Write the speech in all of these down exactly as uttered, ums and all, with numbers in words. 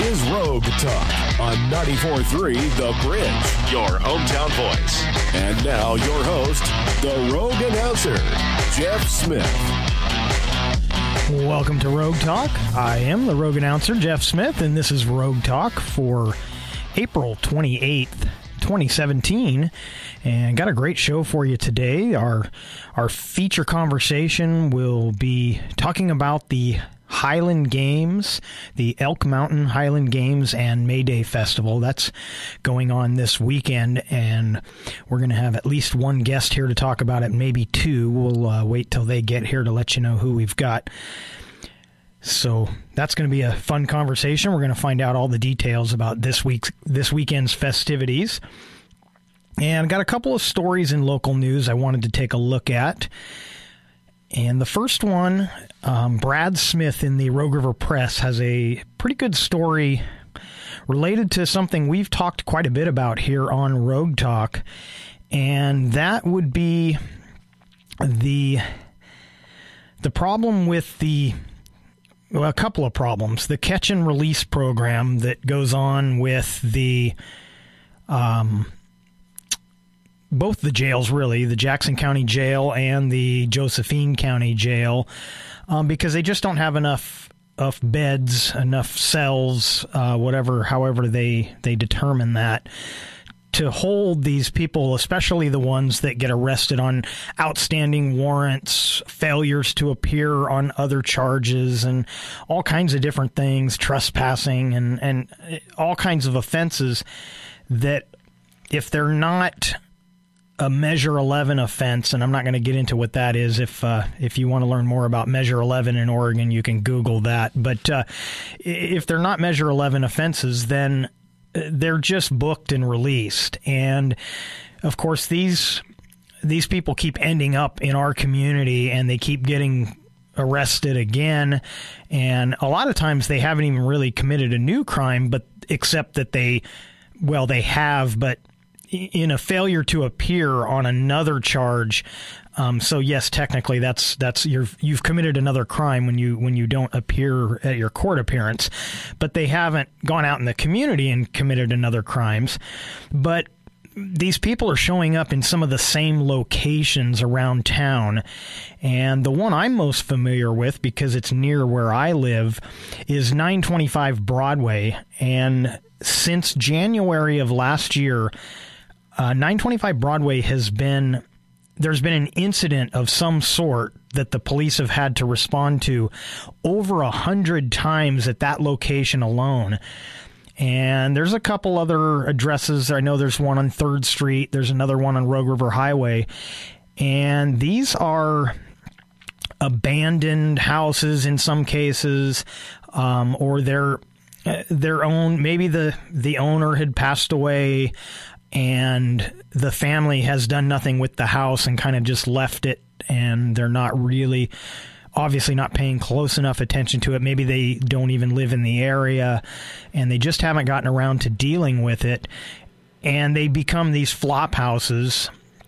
is Rogue Talk on ninety-four point three The Bridge, your hometown voice. And now your host, the Rogue announcer, Jeff Smith. Welcome to Rogue Talk. I am the Rogue announcer, Jeff Smith, and this is Rogue Talk for April twenty-eighth, twenty seventeen. And got a great show for you today. Our, our feature conversation will be talking about the Highland Games, the Elk Mountain Highland Games and May Day Festival. That's going on this weekend, and we're going to have at least one guest here to talk about it, maybe two. We'll uh, wait till they get here to let you know who we've got. So that's going to be a fun conversation. We're going to find out all the details about this week's this weekend's festivities. And got a couple of stories in local news I wanted to take a look at. And the first one, um, Brad Smith in the Rogue River Press has a pretty good story related to something we've talked quite a bit about here on Rogue Talk. And that would be the the problem with the, well, a couple of problems. The catch and release program that goes on with the, um, both the jails, really, the Jackson County Jail and the Josephine County Jail, um, because they just don't have enough of beds, enough cells, uh, whatever, however they, they determine that, to hold these people, especially the ones that get arrested on outstanding warrants, failures to appear on other charges, and all kinds of different things, trespassing, and, and all kinds of offenses that if they're not a Measure eleven offense, and I'm not going to get into what that is. If uh, if you want to learn more about Measure eleven in Oregon, you can Google that. But uh, if they're not Measure eleven offenses, then they're just booked and released. And of course, these these people keep ending up in our community, and they keep getting arrested again. And a lot of times, they haven't even really committed a new crime, but except that they, well, they have, but in a failure to appear on another charge. Um, so yes, technically that's, that's, you're, you've committed another crime when you, when you don't appear at your court appearance, but they haven't gone out in the community and committed another crimes. But these people are showing up in some of the same locations around town. And the one I'm most familiar with, because it's near where I live, is nine twenty-five Broadway. And since January of last year, Uh, nine twenty-five Broadway has been, there's been an incident of some sort that the police have had to respond to over a hundred times at that location alone. And there's a couple other addresses. I know there's one on third Street. There's another one on Rogue River Highway. And these are abandoned houses in some cases, um, or their, their own, maybe the, the owner had passed away, and the family has done nothing with the house and kind of just left it, and they're not really, obviously not paying close enough attention to it. Maybe they don't even live in the area, and they just haven't gotten around to dealing with it, and they become these flop houses.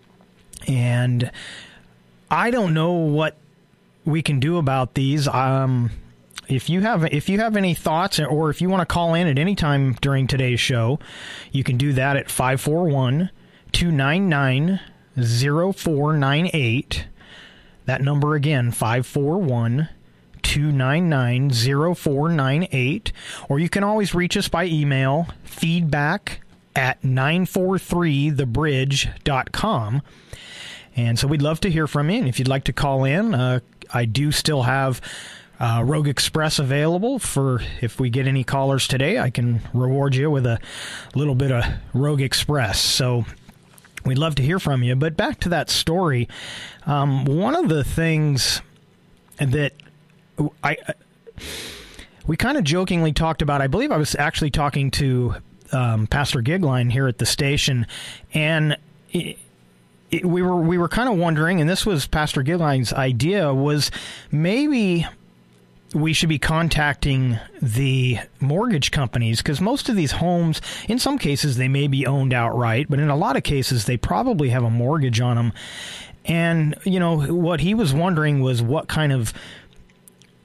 And I don't know what we can do about these. Um... If you have if you have any thoughts, or if you want to call in at any time during today's show, you can do that at five four one, two nine nine, zero four nine eight. That number again, five four one, two nine nine, zero four nine eight. Or you can always reach us by email, feedback at nine four three the bridge dot com. And so we'd love to hear from you. And if you'd like to call in, uh, I do still have Uh, Rogue Express available for if we get any callers today. I can reward you with a little bit of Rogue Express. So we'd love to hear from you. But back to that story, um, one of the things that I, I we kind of jokingly talked about, I believe I was actually talking to um, Pastor Gigline here at the station, and it, it, we were we were kind of wondering, and this was Pastor Gigline's idea, was maybe we should be contacting the mortgage companies, because most of these homes, in some cases, they may be owned outright, but in a lot of cases, they probably have a mortgage on them. And, you know, what he was wondering was what kind of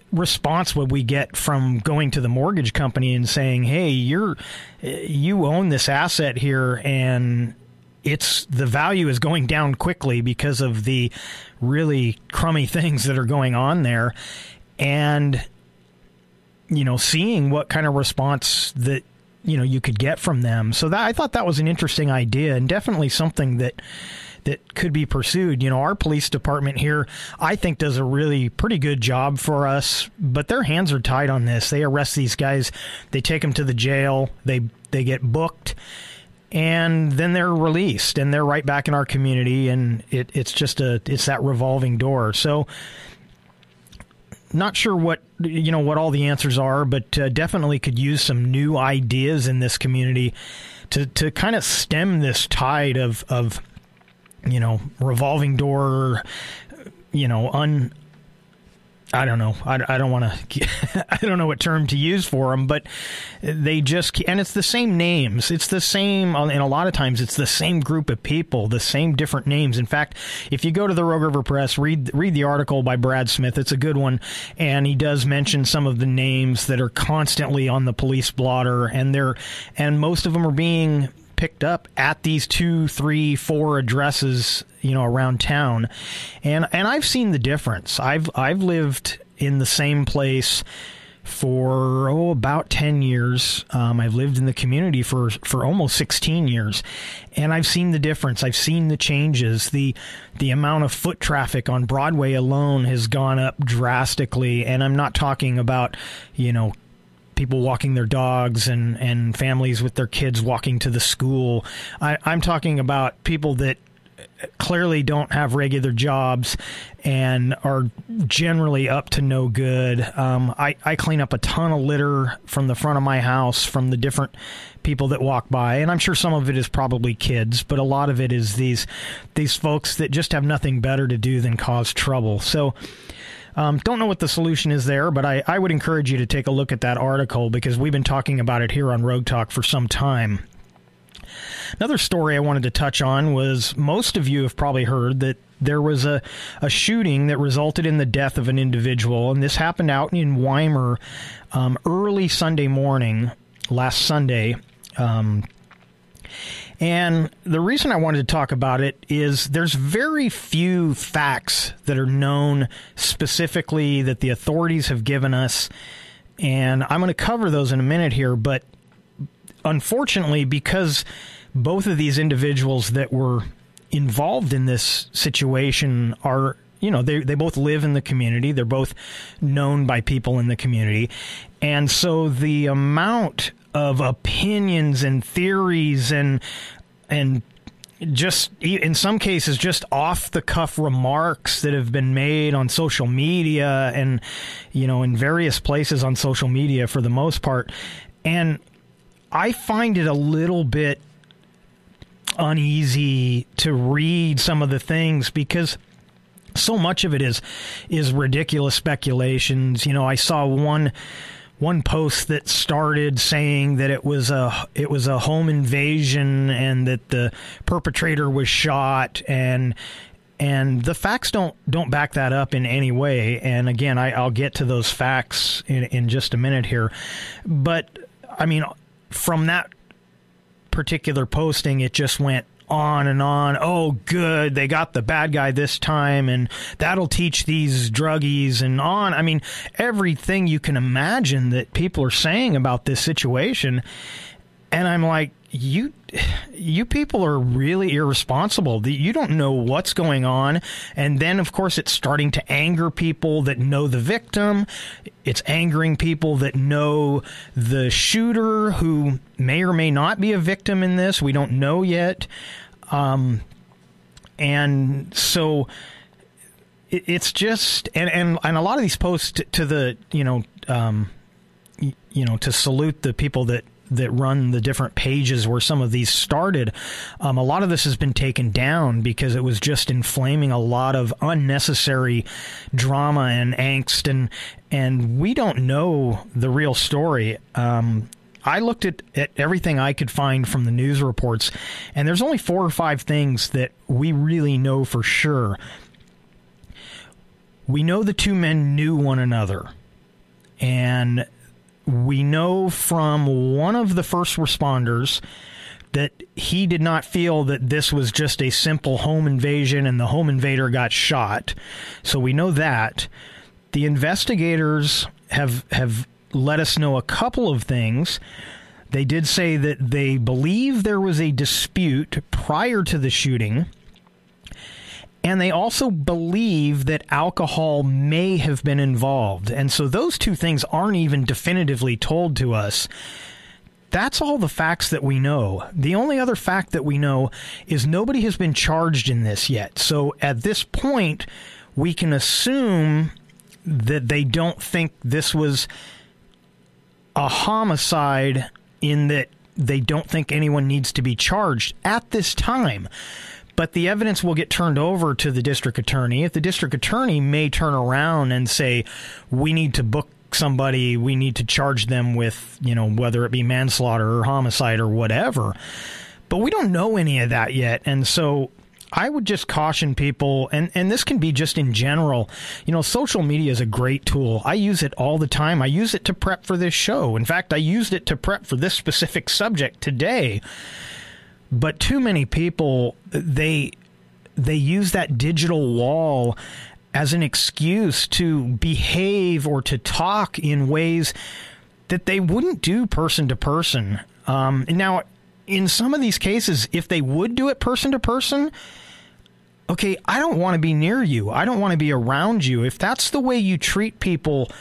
response would we get from going to the mortgage company and saying, hey, you're you own this asset here, and it's the value is going down quickly because of the really crummy things that are going on there, and you know, seeing what kind of response that you know you could get from them. So that I thought that was an interesting idea, and definitely something that that could be pursued. You know, our police department here, I think, does a really pretty good job for us, but their hands are tied on this. They arrest these guys, they take them to the jail, they they get booked, and then they're released, and they're right back in our community, and it, it's just a it's that revolving door. So, not sure what you know what all the answers are, but uh, definitely could use some new ideas in this community to to kind of stem this tide of of you know revolving door, you know un. I don't know. I, I don't want to. I don't know what term to use for them, but they just and it's the same names. It's the same, and a lot of times it's the same group of people, the same different names. In fact, if you go to the Rogue River Press, read read the article by Brad Smith. It's a good one, and he does mention some of the names that are constantly on the police blotter, and they're and most of them are being picked up at these two, three, four addresses, you know, around town. And and I've seen the difference. I've I've lived in the same place for, oh, about ten years. Um, I've lived in the community for, for almost sixteen years. And I've seen the difference. I've seen the changes. The the amount of foot traffic on Broadway alone has gone up drastically. And I'm not talking about, you know, people walking their dogs and, and families with their kids walking to the school. I, I'm talking about people that clearly don't have regular jobs and are generally up to no good. Um, I, I clean up a ton of litter from the front of my house from the different people that walk by, and I'm sure some of it is probably kids, but a lot of it is these these folks that just have nothing better to do than cause trouble. So Um, don't know what the solution is there, but I, I would encourage you to take a look at that article because we've been talking about it here on Rogue Talk for some time. Another story I wanted to touch on was most of you have probably heard that there was a, a shooting that resulted in the death of an individual, and this happened out in Weimar um, early Sunday morning, last Sunday. Um And the reason I wanted to talk about it is there's very few facts that are known specifically that the authorities have given us, and I'm going to cover those in a minute here, but unfortunately, because both of these individuals that were involved in this situation are, you know, they, they both live in the community, they're both known by people in the community, and so the amount of opinions and theories and and just in some cases just off the cuff remarks that have been made on social media and you know in various places on social media for the most part, and I find it a little bit uneasy to read some of the things because so much of it is is ridiculous speculations. You know, I saw one One post that started saying that it was a it was a home invasion and that the perpetrator was shot, and and the facts don't don't back that up in any way. And again, I, I'll get to those facts in, in just a minute here. But I mean, from that particular posting, it just went on and on. Oh, good, they got the bad guy this time, and that'll teach these druggies, and on. I mean, everything you can imagine that people are saying about this situation. And I'm like, you you people are really irresponsible. You don't know what's going on. And then, of course, it's starting to anger people that know the victim. It's angering people that know the shooter, who may or may not be a victim in this. We don't know yet. Um, and so it, it's just, and, and, and a lot of these posts to, to the, you know, um, you know, to salute the people that, that run the different pages where some of these started. Um, a lot of this has been taken down because it was just inflaming a lot of unnecessary drama and angst, and and we don't know the real story. Um, I looked at, at everything I could find from the news reports, and there's only four or five things that we really know for sure. We know the two men knew one another. And we know from one of the first responders that he did not feel that this was just a simple home invasion and the home invader got shot. So we know that. The investigators have have let us know a couple of things. They did say that they believe there was a dispute prior to the shooting, and they also believe that alcohol may have been involved. And so those two things aren't even definitively told to us. That's all the facts that we know. The only other fact that we know is nobody has been charged in this yet. So at this point, we can assume that they don't think this was a homicide, in that they don't think anyone needs to be charged at this time. But the evidence will get turned over to the district attorney. If the district attorney may turn around and say, we need to book somebody, we need to charge them with, you know, whether it be manslaughter or homicide or whatever. But we don't know any of that yet. And so I would just caution people, and, and this can be just in general, you know, social media is a great tool. I use it all the time. I use it to prep for this show. In fact, I used it to prep for this specific subject today. But too many people, they they use that digital wall as an excuse to behave or to talk in ways that they wouldn't do person to person. Um, now, in some of these cases, if they would do it person to person, okay, I don't want to be near you. I don't want to be around you. If that's the way you treat people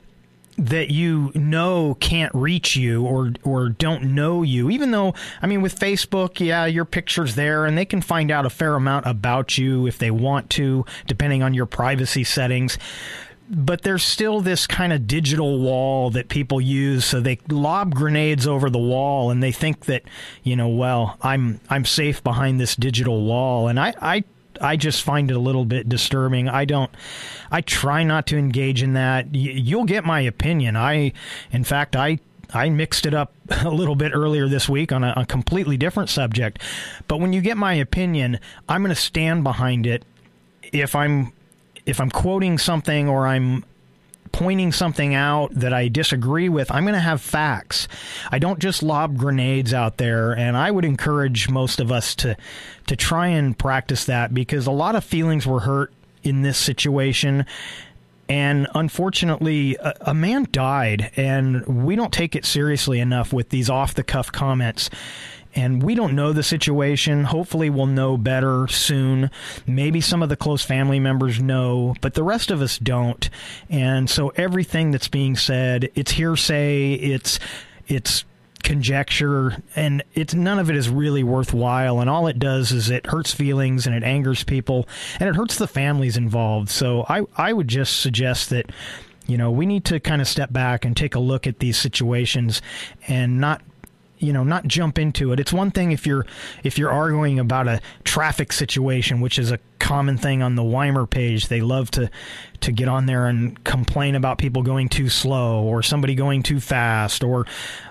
that you know can't reach you or or don't know you, even though, I mean, with Facebook, yeah, your picture's there and they can find out a fair amount about you if they want to, depending on your privacy settings. But there's still this kind of digital wall that people use, so they lob grenades over the wall and they think that, you know, well, I'm I'm safe behind this digital wall. And I, I I just find it a little bit disturbing. I don't, I try not to engage in that. Y- you'll get my opinion. I, in fact, I, I mixed it up a little bit earlier this week on a, a completely different subject. But when you get my opinion, I'm going to stand behind it. If I'm, if I'm quoting something or I'm pointing something out that I disagree with, I'm going to have facts. I don't just lob grenades out there, and I would encourage most of us to to try and practice that, because a lot of feelings were hurt in this situation, and unfortunately, a, a man died, and we don't take it seriously enough with these off-the-cuff comments. And we don't know the situation. Hopefully we'll know better soon. Maybe some of the close family members know, but the rest of us don't. And so everything that's being said, it's hearsay, it's it's conjecture, and it's none of it is really worthwhile. And all it does is it hurts feelings and it angers people and it hurts the families involved. So I, I would just suggest that, you know, we need to kind of step back and take a look at these situations and not you know, not jump into it. It's one thing if you're if you're arguing about a traffic situation, which is a common thing on the Weimer page. They love to to get on there and complain about people going too slow or somebody going too fast or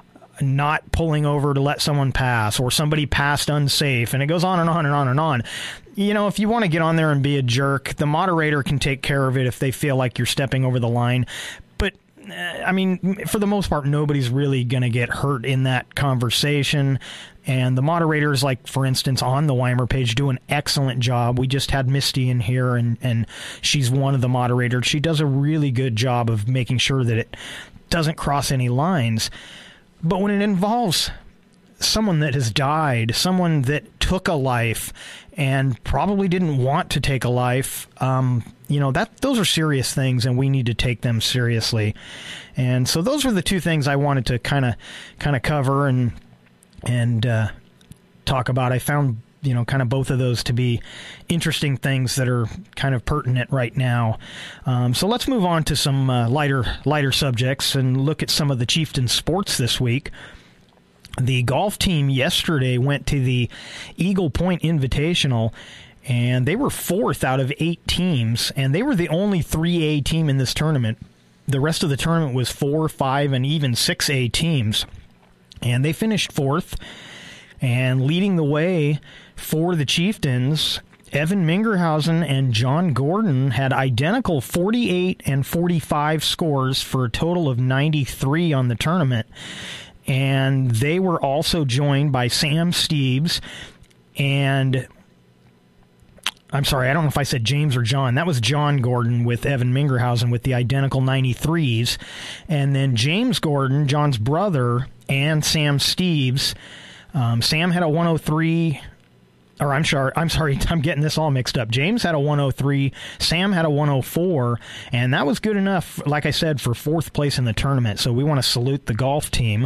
not pulling over to let someone pass or somebody passed unsafe, and it goes on and on and on and on. You know, if you want to get on there and be a jerk, the moderator can take care of it if they feel like you're stepping over the line. But I mean, for the most part, nobody's really going to get hurt in that conversation. And the moderators, like, for instance, on the Weimer page, do an excellent job. We just had Misty in here, and, and she's one of the moderators. She does a really good job of making sure that it doesn't cross any lines. But when it involves someone that has died, someone that took a life and probably didn't want to take a life, um, you know, that those are serious things, and we need to take them seriously. And so those are the two things I wanted to kind of kind of cover and and uh, talk about. I found, you know, kind of both of those to be interesting things that are kind of pertinent right now. Um, so let's move on to some uh, lighter lighter subjects and look at some of the Chieftain sports this week. The golf team yesterday went to the Eagle Point Invitational, and they were fourth out of eight teams, and they were the only three A team in this tournament. The rest of the tournament was four, five, and even six A teams, and they finished fourth. And leading the way for the Chieftains Evan Mingerhausen and John Gordon had identical forty-eight and forty-five scores for a total of ninety-three on the tournament. And they were also joined by Sam Steeves and, I'm sorry, I don't know if I said James or John. That was John Gordon with Evan Mingerhausen with the identical ninety-threes. And then James Gordon, John's brother, and Sam Steeves. Um, Sam had a one oh three, or I'm sorry, I'm sorry, I'm getting this all mixed up. James had a one oh three, Sam had a one oh four, and that was good enough, like I said, for fourth place in the tournament. So we want to salute the golf team.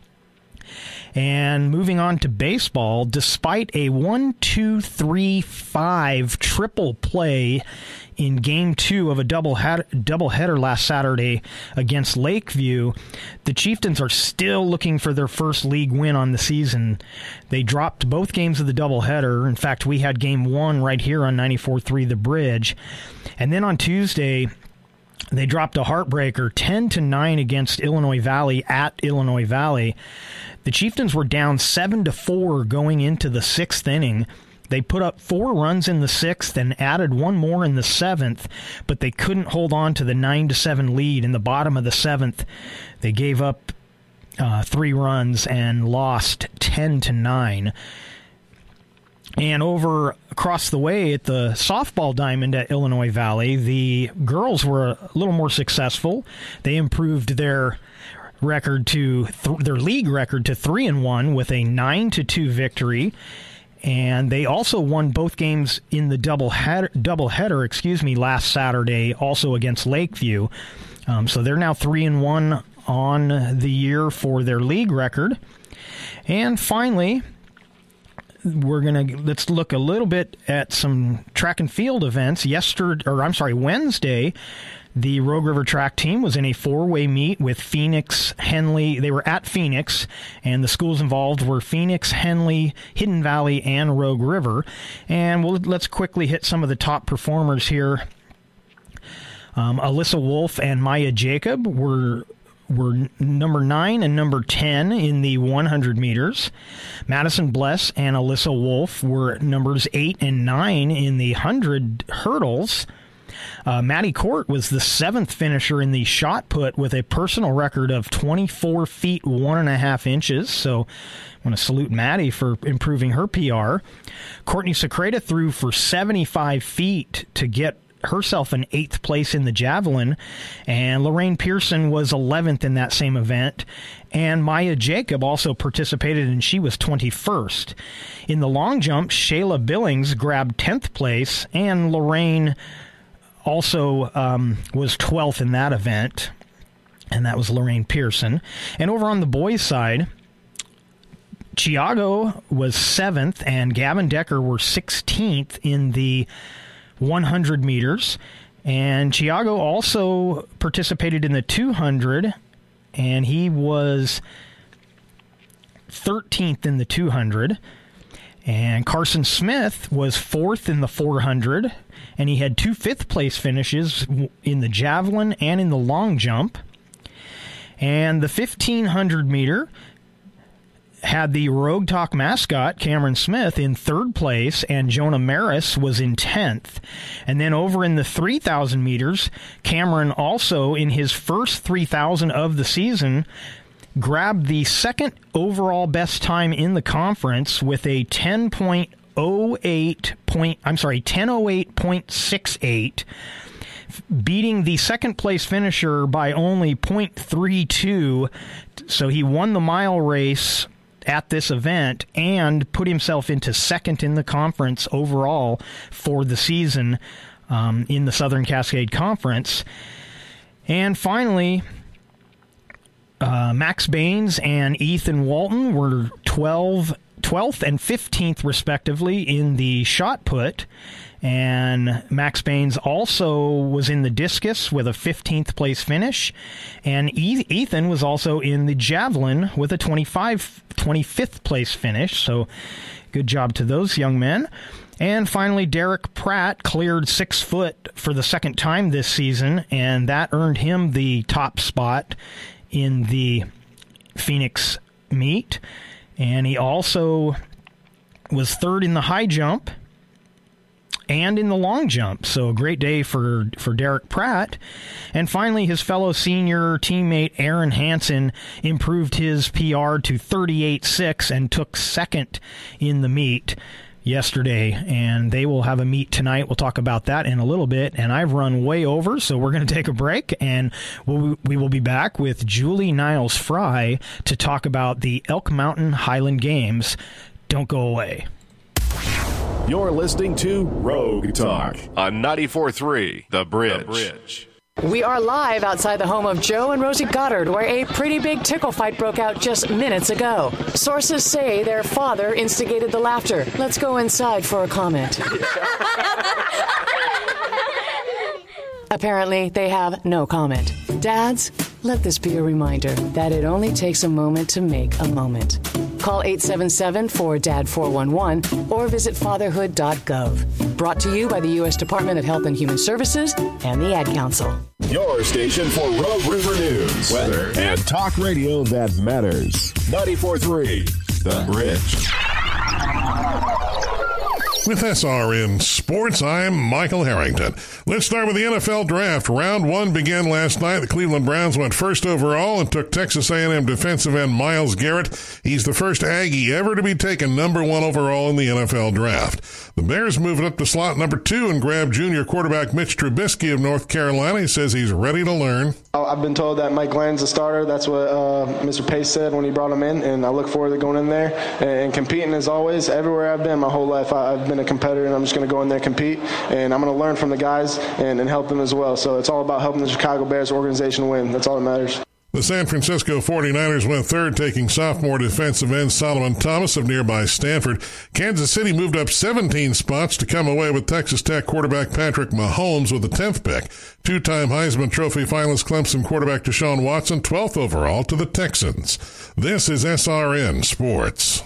And moving on to baseball, despite a one two three five triple play in Game two of a double doubleheader last Saturday against Lakeview, the Chieftains are still looking for their first league win on the season. They dropped both games of the doubleheader. In fact, we had Game one right here on ninety-four point three The Bridge. And then on Tuesday, they dropped a heartbreaker ten to nine against Illinois Valley at Illinois Valley. The Chieftains were down seven to four going into the sixth inning. They put up four runs in the sixth and added one more in the seventh, but they couldn't hold on to the nine to seven lead. In the bottom of the seventh, they gave up uh, three runs and lost ten to nine. And over across the way at the softball diamond at Illinois Valley, the girls were a little more successful. They improved their record to th- their league record to three and one with a nine to two victory, and they also won both games in the double header, double header, excuse me, last Saturday, also against Lakeview. Um, so they're now three and one on the year for their league record. And finally, we're gonna let's look a little bit at some track and field events. Yesterday, or I'm sorry, Wednesday, the Rogue River track team was in a four-way meet with Phoenix, Henley. They were at Phoenix, and the schools involved were Phoenix, Henley, Hidden Valley, and Rogue River. And we'll, let's quickly hit some of the top performers here. Um, Alyssa Wolf and Maya Jacob were were number nine and number ten in the one hundred meters. Madison Bless and Alyssa Wolf were numbers eight and nine in the one hundred hurdles. Uh, Maddie Court was the seventh finisher in the shot put with a personal record of twenty-four feet, one and a half inches. So I want to salute Maddie for improving her P R. Courtney Secreta threw for seventy-five feet to get herself an eighth place in the javelin, and Lorraine Pearson was eleventh in that same event, and Maya Jacob also participated, and she was twenty-first. In the long jump, Shayla Billings grabbed tenth place, and Lorraine also um, was twelfth in that event, and that was Lorraine Pearson. And over on the boys' side, Chiago was seventh, and Gavin Decker were sixteenth in the one hundred meters. And Chiago also participated in the two hundred, and he was thirteenth in the two hundred. And Carson Smith was fourth in the four hundred, and he had two fifth-place finishes in the javelin and in the long jump. And the fifteen hundred meter had the Rogue Talk mascot, Cameron Smith, in third place, and Jonah Maris was in tenth. And then over in the three thousand meters, Cameron also, in his first three thousand of the season, grabbed the second overall best time in the conference with a ten point oh eight point, I'm sorry, ten oh eight point six eight, beating the second place finisher by only point three two. So he won the mile race at this event and put himself into second in the conference overall for the season um, in the Southern Cascade Conference. And finally, uh, Max Baines and Ethan Walton were twelve, twelfth and fifteenth respectively in the shot put. And Max Baines also was in the discus with a fifteenth place finish. And Ethan was also in the javelin with a twenty-five, twenty-fifth place finish. So good job to those young men. And finally, Derek Pratt cleared six foot for the second time this season, and that earned him the top spot in the Phoenix meet. And he also was third in the high jump. and in the long jump. So a great day for, for Derek Pratt. And finally, his fellow senior teammate Aaron Hansen improved his P R to thirty-eight six and took second in the meet yesterday, and they will have a meet tonight. We'll talk about that in a little bit, and I've run way over, so we're going to take a break, and we'll, we will be back with Julie Niles Fry to talk about the Elk Mountain Highland Games. Don't go away. You're listening to Rogue Talk on ninety-four point three The Bridge. The Bridge. We are live outside the home of Joe and Rosie Goddard, where a pretty big tickle fight broke out just minutes ago. Sources say their father instigated the laughter. Let's go inside for a comment. Apparently, they have no comment. Dads, let this be a reminder that it only takes a moment to make a moment. Call eight seven seven, four D A D, four one one or visit fatherhood dot gov. Brought to you by the U S Department of Health and Human Services and the Ad Council. Your station for Rogue River News, weather, and talk radio that matters. ninety-four point three The Bridge. With S R N Sports, I'm Michael Harrington. Let's start with the N F L Draft. Round one began last night. The Cleveland Browns went first overall and took Texas A and M defensive end Myles Garrett. He's the first Aggie ever to be taken number one overall in the N F L Draft. The Bears moved up to slot number two and grabbed junior quarterback Mitch Trubisky of North Carolina. He says he's ready to learn. I've been told that Mike Glenn's the starter. That's what uh, Mister Pace said when he brought him in, and I look forward to going in there and competing as always. Everywhere I've been my whole life, I've been a competitor, and I'm just going to go in there, compete, and I'm going to learn from the guys and, and help them as well. So it's all about helping the Chicago Bears organization win. That's all that matters. The San Francisco forty-niners went third, taking sophomore defensive end Solomon Thomas of nearby Stanford. Kansas City moved up seventeen spots to come away with Texas Tech quarterback Patrick Mahomes with the tenth pick. Two-time Heisman Trophy finalist Clemson quarterback Deshaun Watson, twelfth overall to the Texans. This is S R N Sports.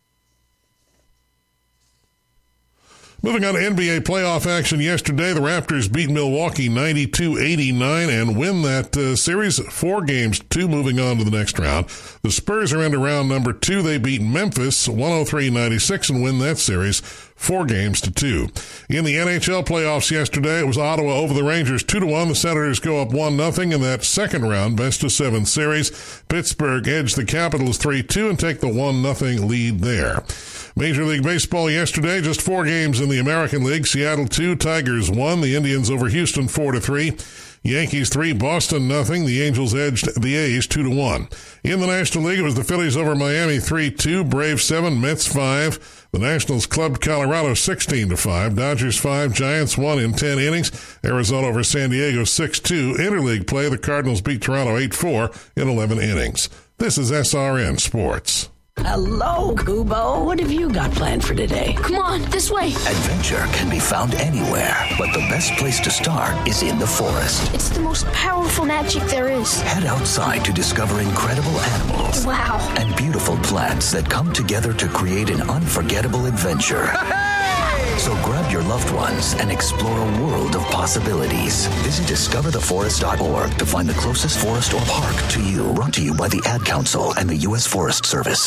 Moving on to N B A playoff action yesterday, the Raptors beat Milwaukee ninety-two eighty-nine and win that uh, series four games to two, moving on to the next round. The Spurs are into round number two. They beat Memphis one oh three ninety-six and win that series four games to two. In the N H L playoffs yesterday, it was Ottawa over the Rangers two to one. The Senators go up one nothing in that second round, best of seven series. Pittsburgh edged the Capitals three two and take the one nothing lead there. Major League Baseball yesterday, just four games in the American League. Seattle two, Tigers one. The Indians over Houston four to three. Yankees three, Boston nothing. The Angels edged the A's two to one. In the National League, it was the Phillies over Miami three two, Braves seven, Mets five. The Nationals clubbed Colorado sixteen to five, Dodgers five, Giants one in ten innings. Arizona over San Diego six two. Interleague play, the Cardinals beat Toronto eight four in eleven innings. This is S R N Sports. Hello, Kubo. What have you got planned for today? Come on, this way. Adventure can be found anywhere, but the best place to start is in the forest. It's the most powerful magic there is. Head outside to discover incredible animals. Wow. And beautiful plants that come together to create an unforgettable adventure. So grab your loved ones and explore a world of possibilities. Visit discover the forest dot org to find the closest forest or park to you. Brought to you by the Ad Council and the U S Forest Service.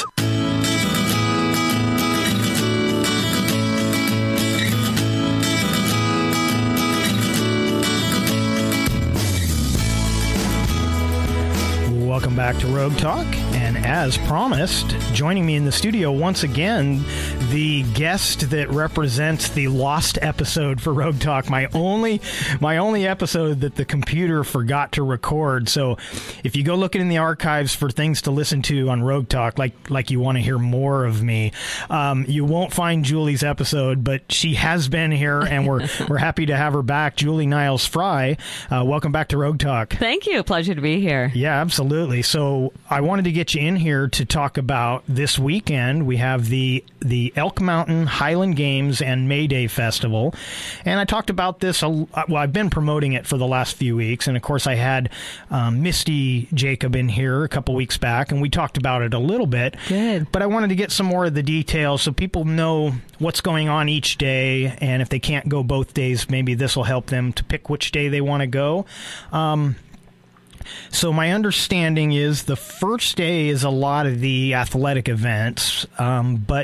Welcome back to Rogue Talk, and as promised, joining me in the studio once again, the guest that represents the lost episode for Rogue Talk, my only my only episode that the computer forgot to record. So if you go looking in the archives for things to listen to on Rogue Talk, like like you want to hear more of me, um, you won't find Julie's episode, but she has been here, and we're we're happy to have her back. Julie Niles Fry, uh, welcome back to Rogue Talk. Thank you. Pleasure to be here. Yeah, absolutely. So I wanted to get you in here to talk about this weekend. We have the the Elk Mountain Highland Games and May Day Festival. And I talked about this, a, well, I've been promoting it for the last few weeks. And, of course, I had um, Misty Jacob in here a couple weeks back, and we talked about it a little bit. Good. But I wanted to get some more of the details so people know what's going on each day. And if they can't go both days, maybe this will help them to pick which day they want to go. Um So my understanding is the first day is a lot of the athletic events, um, but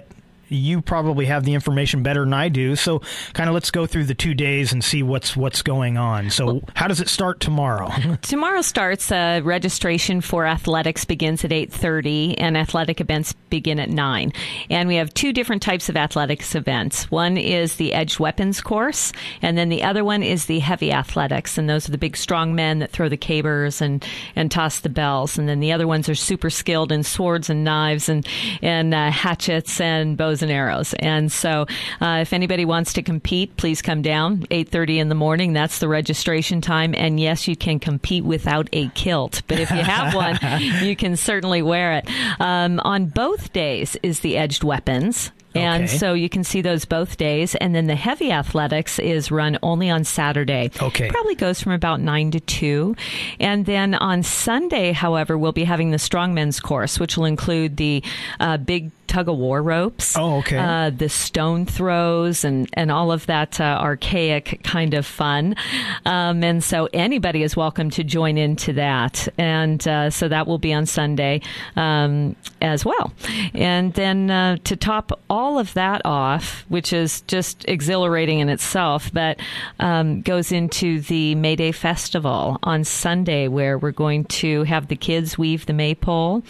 you probably have the information better than I do. So kind of let's go through the two days and see what's what's going on. So well, how does it start tomorrow? Tomorrow starts, uh, registration for athletics begins at eight thirty, and athletic events begin at nine. And we have two different types of athletics events. One is the edged weapons course, and then the other one is the heavy athletics. And those are the big, strong men that throw the cabers and, and toss the bells. And then the other ones are super skilled in swords and knives and, and uh, hatchets and bows and arrows. And so uh, if anybody wants to compete, please come down eight thirty in the morning. That's the registration time. And yes, you can compete without a kilt. But if you have one, you can certainly wear it. Um, on both days is the edged weapons. And okay. so you can see those both days. And then the heavy athletics is run only on Saturday. Okay. Probably goes from about nine to two. And then on Sunday, however, we'll be having the strongmen's course, which will include the uh, big tug-of-war ropes. Oh, okay. Uh, the stone throws and, and all of that uh, archaic kind of fun. Um, and so anybody is welcome to join into that. And uh, so that will be on Sunday um, as well. And then uh, to top all of that off, which is just exhilarating in itself, but um, goes into the May Day Festival on Sunday, where we're going to have the kids weave the maypole.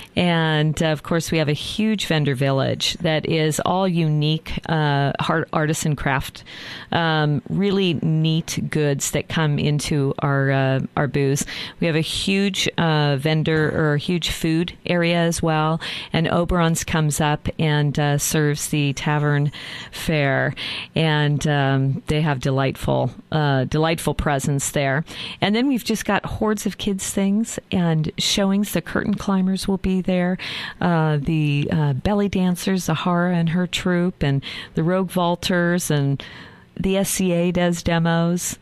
And, uh, of course, we have a huge vendor village that is all unique uh, art, artisan craft, um, really neat goods that come into our uh, our booths. We have a huge uh, vendor or huge food area as well. And Oberon's comes up and uh, serves the tavern fare. And um, they have delightful, uh, delightful presence there. And then we've just got hordes of kids' things and showings. The curtain climbers will be there, uh, the uh, belly dancers, Zahara and her troupe, and the Rogue Vaulters, and the S C A does demos.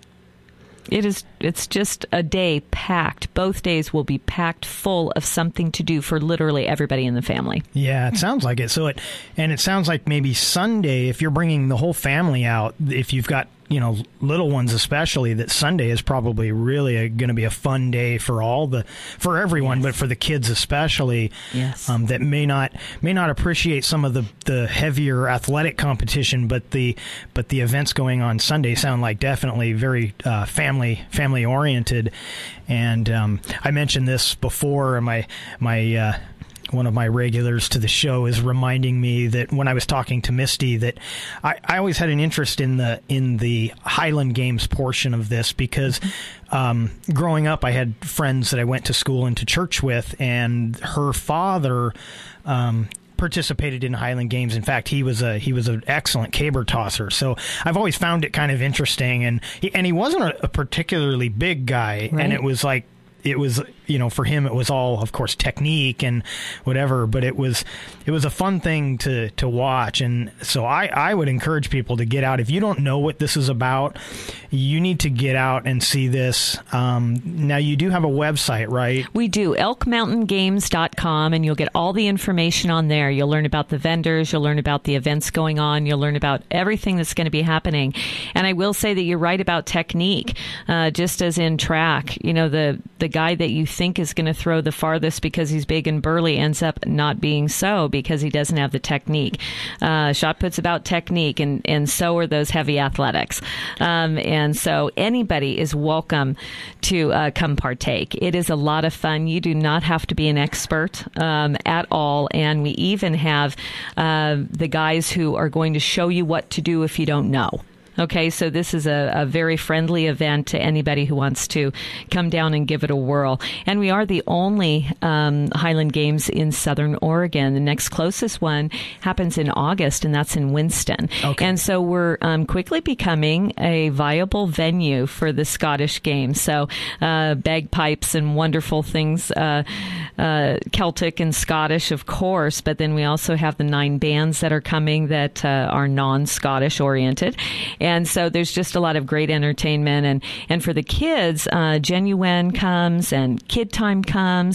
It is, it's just a day packed. Both days will be packed full of something to do for literally everybody in the family. Yeah, it sounds like it. So it, and it sounds like maybe Sunday, if you're bringing the whole family out, if you've got, you know, little ones especially, that Sunday is probably really going to be a fun day for all the, for everyone, yes. But for the kids especially, yes. um, that may not may not appreciate some of the, the heavier athletic competition, but the but the events going on Sunday sound like definitely very uh, family family oriented. And um, I mentioned this before. My my. Uh, One of my regulars to the show is reminding me that when I was talking to Misty, that I, I always had an interest in the in the Highland Games portion of this, because um, growing up I had friends that I went to school and to church with, and her father um, participated in Highland Games. In fact, he was a he was an excellent caber tosser. So I've always found it kind of interesting, and he, and he wasn't a, a particularly big guy, right. And it was like. It was, you know, for him, it was all, of course, technique and whatever, but it was it was a fun thing to, to watch. And so I, I would encourage people to get out. If you don't know what this is about, you need to get out and see this. Um, now, you do have a website, right? We do, elk mountain games dot com, and you'll get all the information on there. You'll learn about the vendors. You'll learn about the events going on. You'll learn about everything that's going to be happening. And I will say that you're right about technique, uh, just as in track. You know, the, the guy that you think is going to throw the farthest because he's big and burly ends up not being so, because he doesn't have the technique. Uh, shot put's about technique, and, and so are those heavy athletics. Um, and so anybody is welcome to uh, come partake. It is a lot of fun. You do not have to be an expert um, at all. And we even have uh, the guys who are going to show you what to do if you don't know. Okay, so this is a, a very friendly event to anybody who wants to come down and give it a whirl. And we are the only um, Highland Games in Southern Oregon. The next closest one happens in August, and that's in Winston. Okay. And so we're um, quickly becoming a viable venue for the Scottish Games. So uh, bagpipes and wonderful things, uh, uh, Celtic and Scottish, of course, but then we also have the nine bands that are coming that uh, are non-Scottish oriented. And so there's just a lot of great entertainment. And, and for the kids, uh, Genuine comes and Kid Time comes.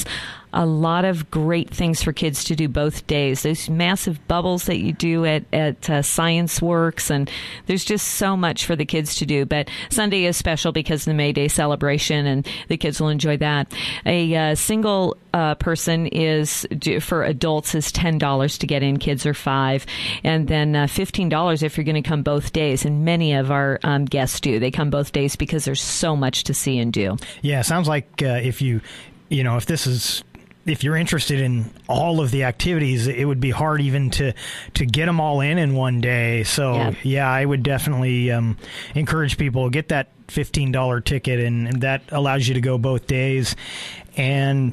a lot of great things for kids to do both days. Those massive bubbles that you do at, at uh, Science Works, and there's just so much for the kids to do. But Sunday is special because of the May Day celebration, and the kids will enjoy that. A uh, single uh, person is, for adults, is ten dollars to get in. Kids are five. And then uh, fifteen dollars if you're going to come both days. And many of our um, guests do. They come both days because there's so much to see and do. Yeah, sounds like uh, if you, you know, if this is... if you're interested in all of the activities, it would be hard even to, to get them all in in one day. So, yeah, yeah I would definitely um, encourage people to get that fifteen dollars ticket, and, and that allows you to go both days. And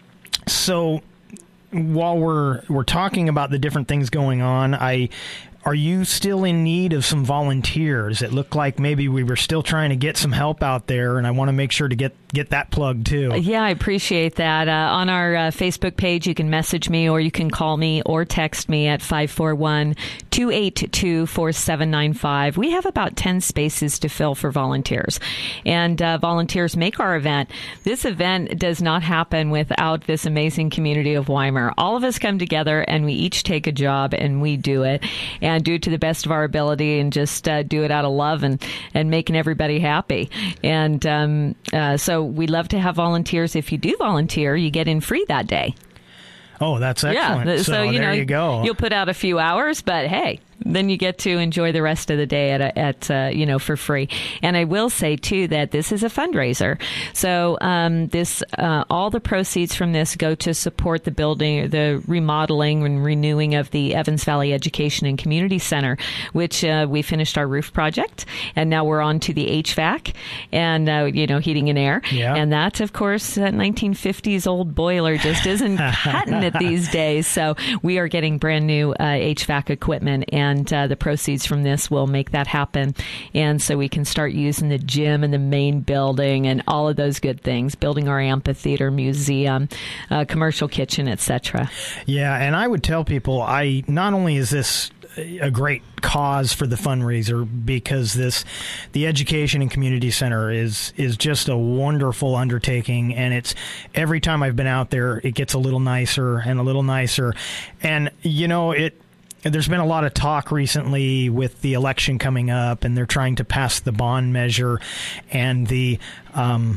so while we're we're talking about the different things going on, I... are you still in need of some volunteers? It looked like maybe we were still trying to get some help out there, and I want to make sure to get, get that plugged too. Yeah, I appreciate that. Uh, on our uh, Facebook page, you can message me, or you can call me or text me at five four one, two eight two, four seven nine five. We have about ten spaces to fill for volunteers, and uh, volunteers make our event. This event does not happen without this amazing community of Weimar. All of us come together, and we each take a job, and we do it. And And do it to the best of our ability, and just uh, do it out of love and, and making everybody happy. And um, uh, so we love to have volunteers. If you do volunteer, you get in free that day. Oh, that's excellent. Yeah, so, so you there know, you go. You'll put out a few hours, but hey, then you get to enjoy the rest of the day at, a, at uh, you know, for free. And I will say, too, that this is a fundraiser. So um, this uh, all the proceeds from this go to support the building, the remodeling and renewing of the Evans Valley Education and Community Center, which uh, we finished our roof project, and now we're on to the H V A C and, uh, you know, heating and air. Yeah. And that, of course, that nineteen fifties old boiler just isn't cutting it these days. So we are getting brand new uh, H V A C equipment, and And uh, the proceeds from this will make that happen. And so we can start using the gym and the main building and all of those good things, building our amphitheater, museum, uh, commercial kitchen, et cetera. Yeah, and I would tell people, I not only is this a great cause for the fundraiser, because this the Education and Community Center is is just a wonderful undertaking, and it's every time I've been out there, it gets a little nicer and a little nicer. And, you know, it there's been a lot of talk recently with the election coming up, and they're trying to pass the bond measure, and the um,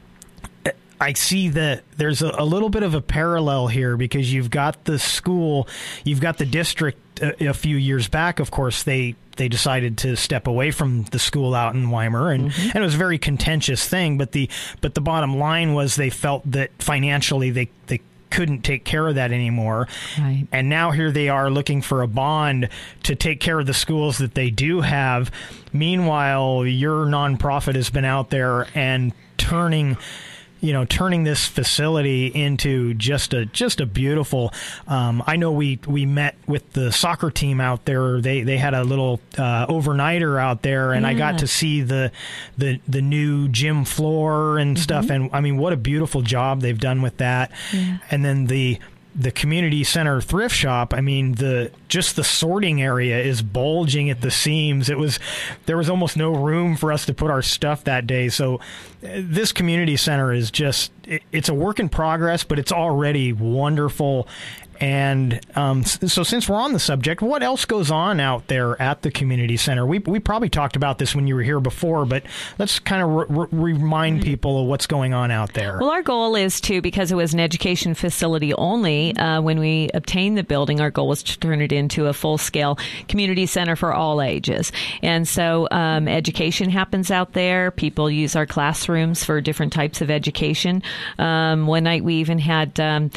I see that there's a, a little bit of a parallel here, because you've got the school, you've got the district. A, a few years back, of course, they they decided to step away from the school out in Weimar, and, mm-hmm. and it was a very contentious thing. But the but the bottom line was they felt that financially they they. couldn't take care of that anymore. Right. And now here they are looking for a bond to take care of the schools that they do have. Meanwhile, your nonprofit has been out there and turning you know, turning this facility into just a just a beautiful. Um, I know we we met with the soccer team out there. They they had a little uh, overnighter out there, and yeah. I got to see the the the new gym floor and mm-hmm. stuff. And I mean, what a beautiful job they've done with that. Yeah. And then the. The community center thrift shop, I mean, the just the sorting area is bulging at the seams. It was there was almost no room for us to put our stuff that day. So uh, this community center is just it, it's a work in progress, but it's already wonderful. And um, so since we're on the subject, what else goes on out there at the community center? We we probably talked about this when you were here before, but let's kind of re- re- remind people of what's going on out there. Well, our goal is to, because it was an education facility only, uh, when we obtained the building, our goal was to turn it into a full-scale community center for all ages. And so um, education happens out there. People use our classrooms for different types of education. Um, one night we even had um,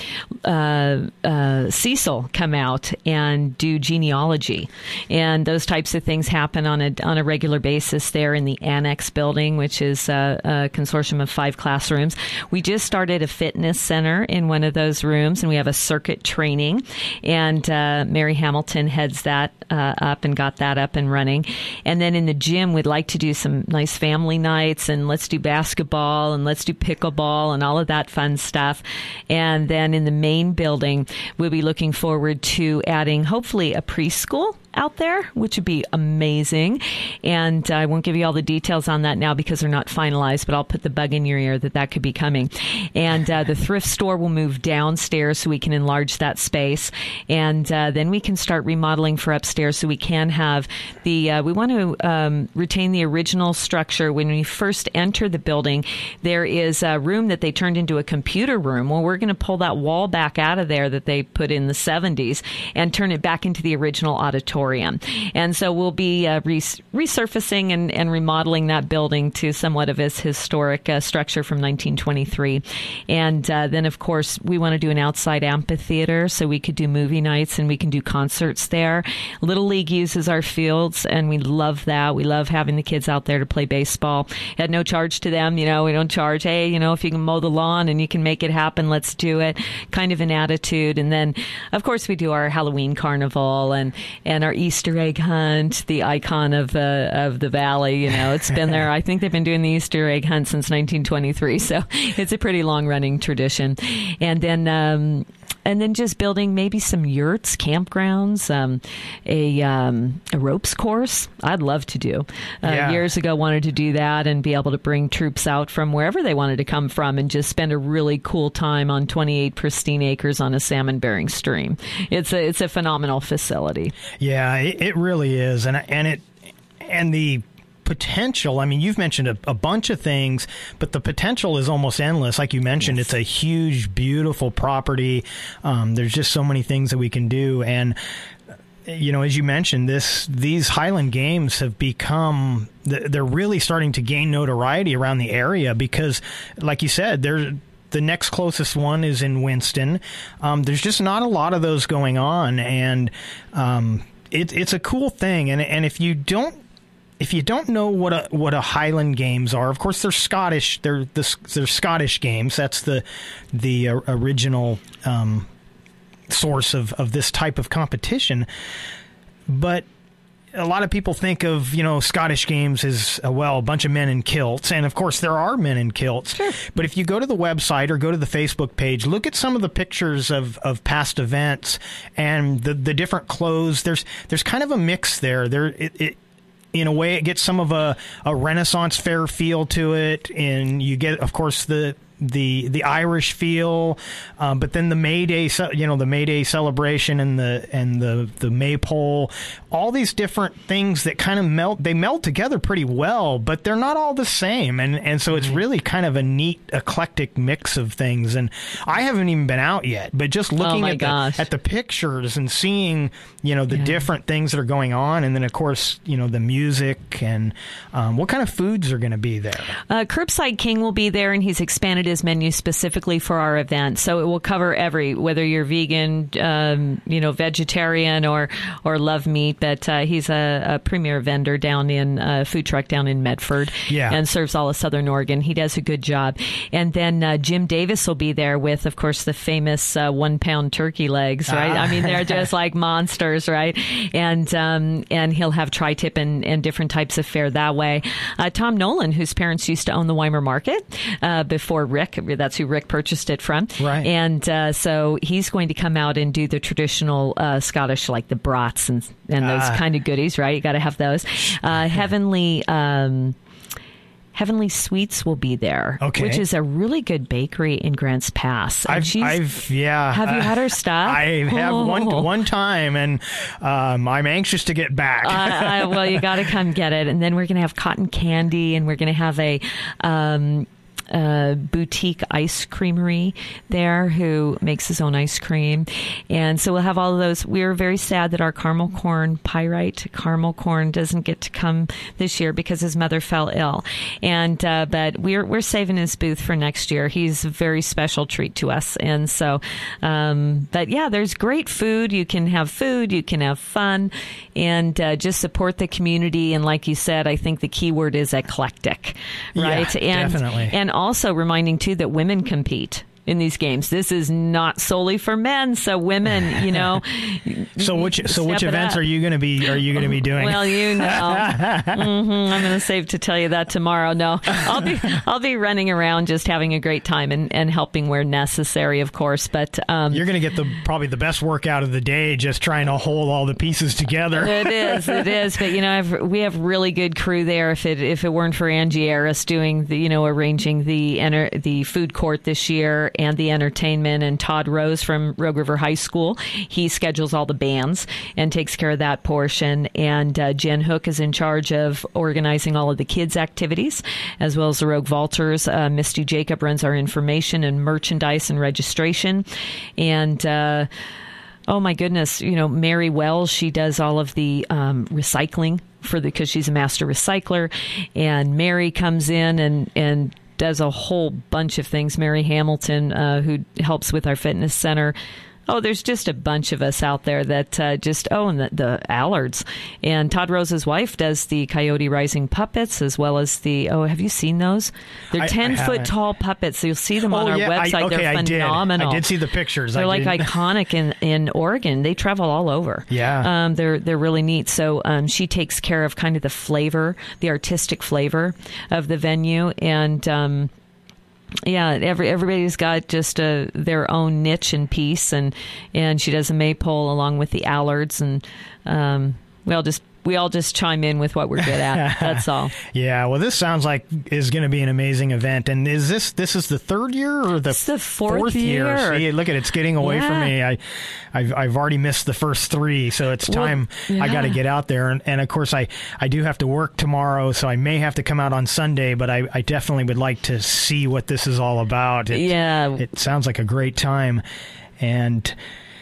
uh, uh, Uh, Cecil come out and do genealogy, and those types of things happen on a on a regular basis there in the Annex building, which is a, a consortium of five classrooms. We just started a fitness center in one of those rooms, and we have a circuit training, and uh, Mary Hamilton heads that uh, up and got that up and running. And then in the gym, we'd like to do some nice family nights, and let's do basketball, and let's do pickleball, and all of that fun stuff. And then in the main building, we'll be looking forward to adding hopefully a preschool out there, which would be amazing. And I won't give you all the details on that now because they're not finalized, but I'll put the bug in your ear that that could be coming. And uh, the thrift store will move downstairs so we can enlarge that space. And uh, then we can start remodeling for upstairs so we can have the, uh, we want to um, retain the original structure. When we first enter the building, there is a room that they turned into a computer room. Well, we're going to pull that wall back out of there that they put in the seventies and turn it back into the original auditorium. And so we'll be uh, res- resurfacing and, and remodeling that building to somewhat of its historic uh, structure from nineteen twenty-three. And uh, then, of course, we want to do an outside amphitheater so we could do movie nights and we can do concerts there. Little League uses our fields, and we love that. We love having the kids out there to play baseball. At no charge to them. You know, we don't charge, hey, you know, if you can mow the lawn and you can make it happen, let's do it. Kind of an attitude. And then, of course, we do our Halloween carnival and, and our Easter egg hunt, the icon of the of the valley. You know, it's been there. I think they've been doing the Easter egg hunt since nineteen twenty-three, so it's a pretty long running tradition. And then um, and then just building maybe some yurts, campgrounds, um, a um, a ropes course. I'd love to do. Uh, yeah. Years ago, wanted to do that and be able to bring troops out from wherever they wanted to come from and just spend a really cool time on twenty-eight pristine acres on a salmon bearing stream. It's a it's a phenomenal facility. Yeah. Yeah, it, it really is, and and it and the potential. I mean, you've mentioned a, a bunch of things, but the potential is almost endless. Like you mentioned, yes. It's a huge, beautiful property. Um, there's just so many things that we can do, and you know, as you mentioned, this these Highland Games have become they're really starting to gain notoriety around the area because, like you said, they're. The next closest one is in Winston. Um, there's just not a lot of those going on, and um, it, it's a cool thing. And and if you don't if you don't know what a what a Highland Games are, of course they're Scottish. They're the they're Scottish games. That's the the uh, original um, source of, of this type of competition. But a lot of people think of, you know, Scottish Games as, uh, well, a bunch of men in kilts. And, of course, there are men in kilts. Sure. But if you go to the website or go to the Facebook page, look at some of the pictures of, of past events and the, the different clothes. There's there's kind of a mix there. There it, it in a way, it gets some of a, a Renaissance fair feel to it. And you get, of course, the... the the Irish feel, um, but then the May Day, you know, the May Day celebration and the and the the maypole, all these different things that kind of melt. They meld together pretty well, but they're not all the same, and and so it's really kind of a neat eclectic mix of things. And I haven't even been out yet, but just looking oh at gosh. the at the pictures and seeing, you know, the yeah. different things that are going on, and then of course, you know, the music and um, what kind of foods are going to be there. Uh, Curbside King will be there, and he's expanded his menu specifically for our event, so it will cover every, whether you're vegan, um, you know, vegetarian, or or love meat. But uh, he's a, a premier vendor down in a uh, food truck down in Medford, yeah. and serves all of Southern Oregon. He does a good job. And then uh, Jim Davis will be there with, of course, the famous uh, one pound turkey legs, right? Ah. I mean, they're just like monsters, right? And um, and he'll have tri-tip and, and different types of fare that way. Uh, Tom Nolan, whose parents used to own the Weimar Market uh, before Rick. That's who Rick purchased it from. Right. And uh, so he's going to come out and do the traditional uh, Scottish, like the brats and, and those Ah. kind of goodies, right? You got to have those. Uh, Heavenly... Um, Heavenly Sweets will be there, okay. which is a really good bakery in Grants Pass. And I've, she's, I've, yeah. Have you had her stuff? I have oh. one one time, and um, I'm anxious to get back. uh, I, well, you got to come get it. And then we're going to have cotton candy, and we're going to have a... Um, Uh, boutique ice creamery there who makes his own ice cream. And so we'll have all of those. We are very sad that our caramel corn, pyrite caramel corn, doesn't get to come this year because his mother fell ill. And uh, but we're we're saving his booth for next year. He's a very special treat to us. And so, um, but yeah, there's great food. You can have food, you can have fun, and uh, just support the community. And like you said, I think the key word is eclectic, right? Yeah, and, definitely. And also reminding, too, that women compete in these games. This is not solely for men, so women, you know. so which so which events are you going to be are you going to be doing? Well, you know, mm-hmm. I'm going to save to tell you that tomorrow. No, I'll be I'll be running around just having a great time and, and helping where necessary, of course. But um, you're going to get the probably the best workout of the day, just trying to hold all the pieces together. It is, it is. But you know, I've, we have really good crew there. If it if it weren't for Angie Aris doing the you know arranging the enter, the food court this year and the entertainment, and Todd Rose from Rogue River High School, he schedules all the bands and takes care of that portion. And uh, Jen Hook is in charge of organizing all of the kids' activities, as well as the Rogue Vaulters. Uh, Misty Jacob runs our information and merchandise and registration. And uh, oh my goodness, you know, Mary Wells, she does all of the um, recycling for the because she's a master recycler. And Mary comes in and and does a whole bunch of things. Mary Hamilton, uh, who helps with our fitness center. Oh, there's just a bunch of us out there that uh, just, oh, and the, the Allards. And Todd Rose's wife does the Coyote Rising puppets, as well as the, oh, have you seen those? They're ten-foot tall puppets. So you'll see them on oh, our yeah, website. I, okay, They're phenomenal. I did. I did see the pictures. They're I like did. iconic in, in Oregon. They travel all over. Yeah. Um, they're, they're really neat. So um, she takes care of kind of the flavor, the artistic flavor of the venue. And, um, yeah, every everybody's got just a, their own niche and piece, and, and she does a maypole along with the Allards, and um, we all just we all just chime in with what we're good at. That's all. Yeah, well, this sounds like is going to be an amazing event. And is this this is the third year or the, it's the fourth, fourth year? year? See, look at it, it's getting away yeah. from me. I, I've I've already missed the first three, so it's time well, yeah. I got to get out there. And, and of course, I, I do have to work tomorrow, so I may have to come out on Sunday. But I, I definitely would like to see what this is all about. It, yeah, it sounds like a great time, and.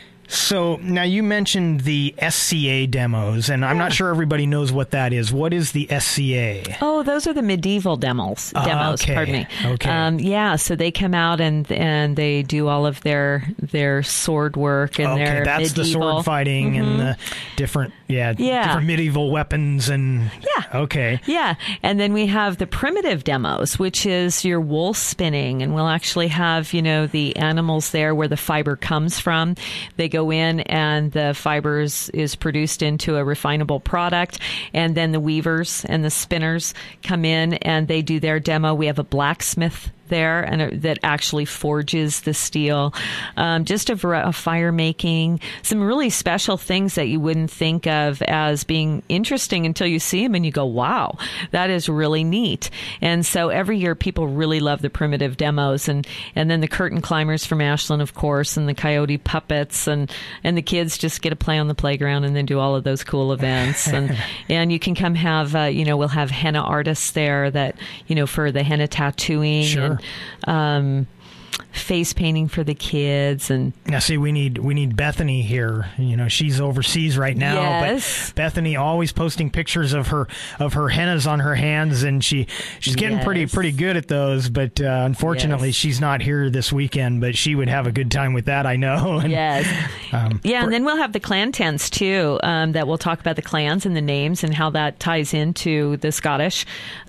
So now you mentioned the S C A demos, and I'm yeah. not sure everybody knows what that is. What is the S C A? Oh, those are the medieval demos. Uh, Demos, okay. pardon me. Okay. Um, yeah, so they come out and and they do all of their their sword work and okay, their that's medieval. the sword fighting mm-hmm. and the different yeah, yeah different medieval weapons and yeah okay yeah, and then we have the primitive demos, which is your wool spinning, and we'll actually have you know the animals there where the fiber comes from. They go in and the fibers is produced into a refinable product, and then the weavers and the spinners come in and they do their demo. We have a blacksmith there and a, that actually forges the steel. Um, just a, a fire making, some really special things that you wouldn't think of as being interesting until you see them and you go, wow, that is really neat. And so every year people really love the primitive demos, and, and then the curtain climbers from Ashland, of course, and the coyote puppets, and, and the kids just get to play on the playground and then do all of those cool events. And, and you can come have, uh, you know, we'll have henna artists there that, you know, for the henna tattooing. Sure. And, um, face painting for the kids. And now see, we need we need Bethany here. You know, she's overseas right now, yes. but Bethany always posting pictures of her of her hennas on her hands, and she she's getting yes. pretty pretty good at those. But uh, unfortunately, yes. she's not here this weekend. But she would have a good time with that, I know. And, yes, um, yeah, and then we'll have the clan tents too. Um, that we'll talk about the clans and the names and how that ties into the Scottish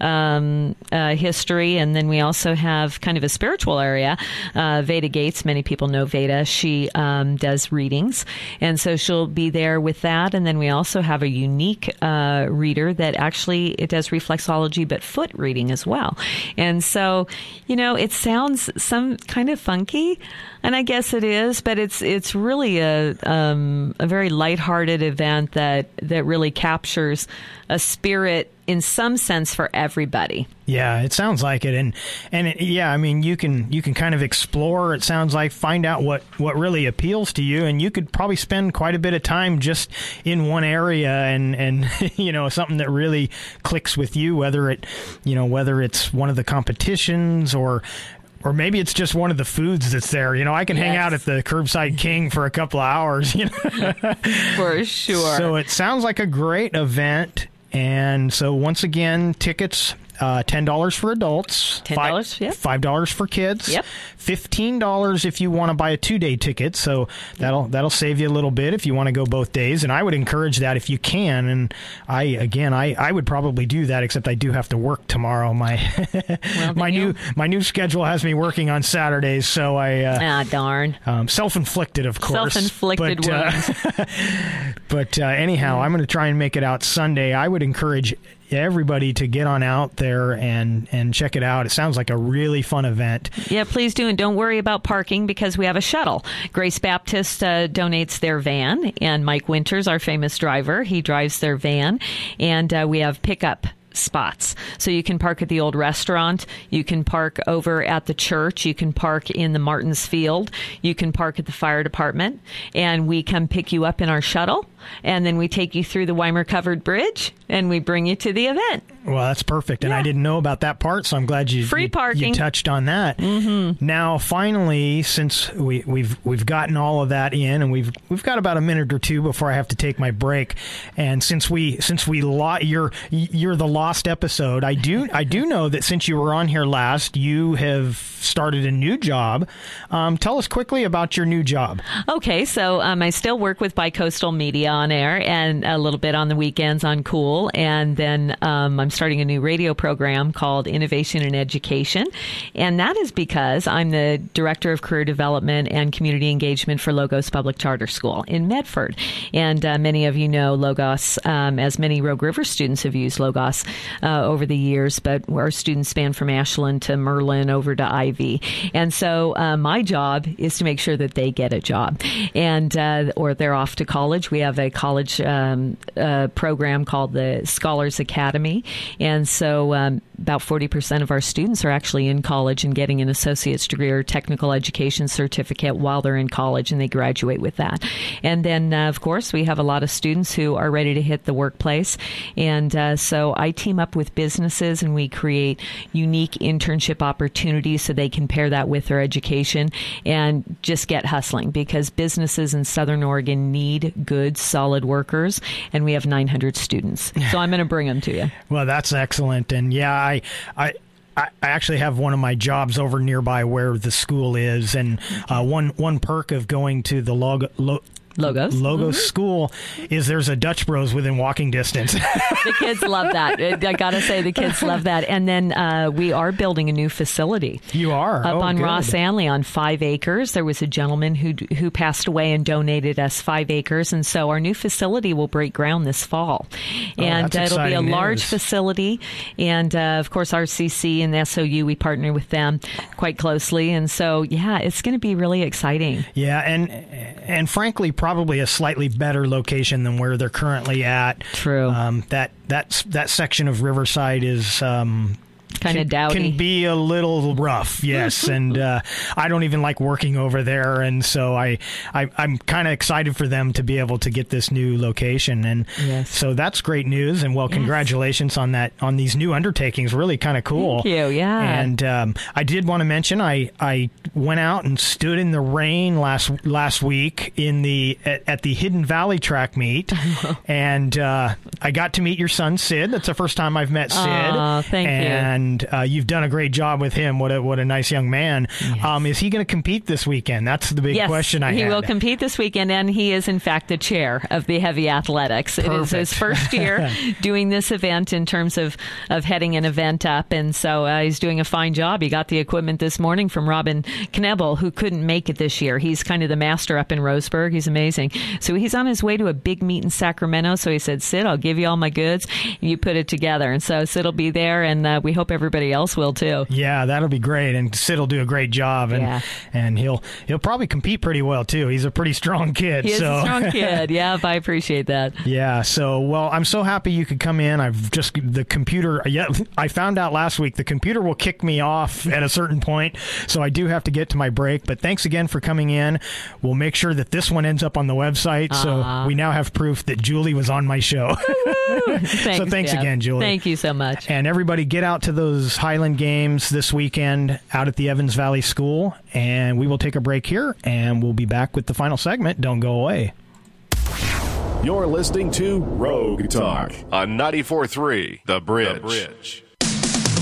um, uh, history. And then we also have kind of a spiritual area. Uh, Veda Gates, many people know Veda. She um, does readings, and so she'll be there with that. And then we also have a unique uh, reader that actually it does reflexology, but foot reading as well. And so, you know, it sounds some kind of funky, and I guess it is, but it's it's really a um, a very lighthearted event that that really captures a spirit in some sense for everybody. Yeah, it sounds like it, and and it, yeah, I mean, you can you can kind of explore. It sounds like find out what, what really appeals to you, and you could probably spend quite a bit of time just in one area, and and you know something that really clicks with you, whether it you know whether it's one of the competitions or. Or maybe it's just one of the foods that's there. You know, I can yes. hang out at the Curbside King for a couple of hours. You know? For sure. So it sounds like a great event. And so once again, tickets uh, ten dollars for adults, ten dollars, five, yep. five dollars for kids, yep. fifteen dollars if you want to buy a two-day ticket. So that'll that'll save you a little bit if you want to go both days. And I would encourage that if you can. And I again, I, I would probably do that, except I do have to work tomorrow. My well, my new my new schedule has me working on Saturdays, so I uh, ah darn um, self-inflicted, of course. Self-inflicted but, wounds. Uh, but uh, anyhow, I'm going to try and make it out Sunday. I would encourage everybody to get on out there and, and check it out. It sounds like a really fun event. Yeah, please do. And don't worry about parking because we have a shuttle. Grace Baptist uh, donates their van, and Mike Winters, our famous driver, he drives their van. And uh, we have pickup spots. So you can park at the old restaurant. You can park over at the church. You can park in the Martins Field. You can park at the fire department. And we come pick you up in our shuttle. And then we take you through the Weimer Covered Bridge and we bring you to the event. Well, that's perfect. And yeah. I didn't know about that part, so I'm glad you, Free you, parking. you touched on that. Mm-hmm. Now, finally, since we, we've we've gotten all of that in, and we've we've got about a minute or two before I have to take my break, and since we since we lo- you're you're the lost episode, I do I do know that since you were on here last, you have started a new job. Um, tell us quickly about your new job. Okay, so um, I still work with Bicoastal Media on air and a little bit on the weekends on Cool, and then um, I'm starting a new radio program called Innovation in Education, and that is because I'm the Director of Career Development and Community Engagement for Logos Public Charter School in Medford. And uh, many of you know Logos, um, as many Rogue River students have used Logos uh, over the years, but our students span from Ashland to Merlin over to Ivy. And so uh, my job is to make sure that they get a job, and uh, or they're off to college. We have a college um, uh, program called the Scholars Academy, and so um, about forty percent of our students are actually in college and getting an associate's degree or technical education certificate while they're in college, and they graduate with that. And then, uh, of course, we have a lot of students who are ready to hit the workplace, and uh, so I team up with businesses, and we create unique internship opportunities so they can pair that with their education and just get hustling, because businesses in Southern Oregon need good, solid workers, and we have nine hundred students. So I'm going to bring them to you. Well, that's excellent. And yeah, I, I, I actually have one of my jobs over nearby where the school is, and uh, one one perk of going to the log. Lo- Logos. Logos mm-hmm. school is there's a Dutch Bros within walking distance. The kids love that. I got to say, the kids love that. And then uh, we are building a new facility. You are? Up oh, on good. Ross Anley on five acres. There was a gentleman who who passed away and donated us five acres. And so our new facility will break ground this fall. Oh, and that's uh, it'll be a news. large facility. And, uh, of course, R C C and the S O U, we partner with them quite closely. And so, yeah, it's going to be really exciting. Yeah, and and frankly, probably a slightly better location than where they're currently at. True. Um, that that that section of Riverside is um, kind of dowdy. Can be a little rough, yes. and uh, I don't even like working over there, and so I, I I'm kind of excited for them to be able to get this new location, and yes. so that's great news. And well, yes. congratulations on that, on these new undertakings. Really kind of cool. Thank you. Yeah. And um, I did want to mention I I went out and stood in the rain last last week in the at, at the Hidden Valley track meet, and uh, I got to meet your son Sid. That's the first time I've met Sid. Oh, thank and, you. And uh, you've done a great job with him. What a what a nice young man. Yes. Um, is he going to compete this weekend? That's the big yes, question I he had. will compete this weekend, and he is, in fact, the chair of the heavy athletics. Perfect. It is his first year doing this event in terms of, of heading an event up, and so uh, he's doing a fine job. He got the equipment this morning from Robin Knebel, who couldn't make it this year. He's kind of the master up in Roseburg. He's amazing. So he's on his way to a big meet in Sacramento, so he said, Sid, I'll give you all my goods, and you put it together. And so Sid will be there, and uh, we hope everybody else will too. Yeah, that'll be great, and Sid will do a great job, and yeah. and he'll he'll probably compete pretty well too. He's a pretty strong kid. He is so. a strong kid. Yeah, I appreciate that. Yeah. So well, I'm so happy you could come in. I've just the computer. Yeah, I found out last week the computer will kick me off at a certain point, so I do have to get to my break. But thanks again for coming in. We'll make sure that this one ends up on the website, uh, so we now have proof that Julie was on my show. thanks, so thanks Jeff. again, Julie. Thank you so much. And everybody, get out to those Highland games this weekend out at the Evans Valley School, and we will take a break here, and we'll be back with the final segment. Don't go away. You're listening to Rogue Talk on ninety-four point three The Bridge. The Bridge.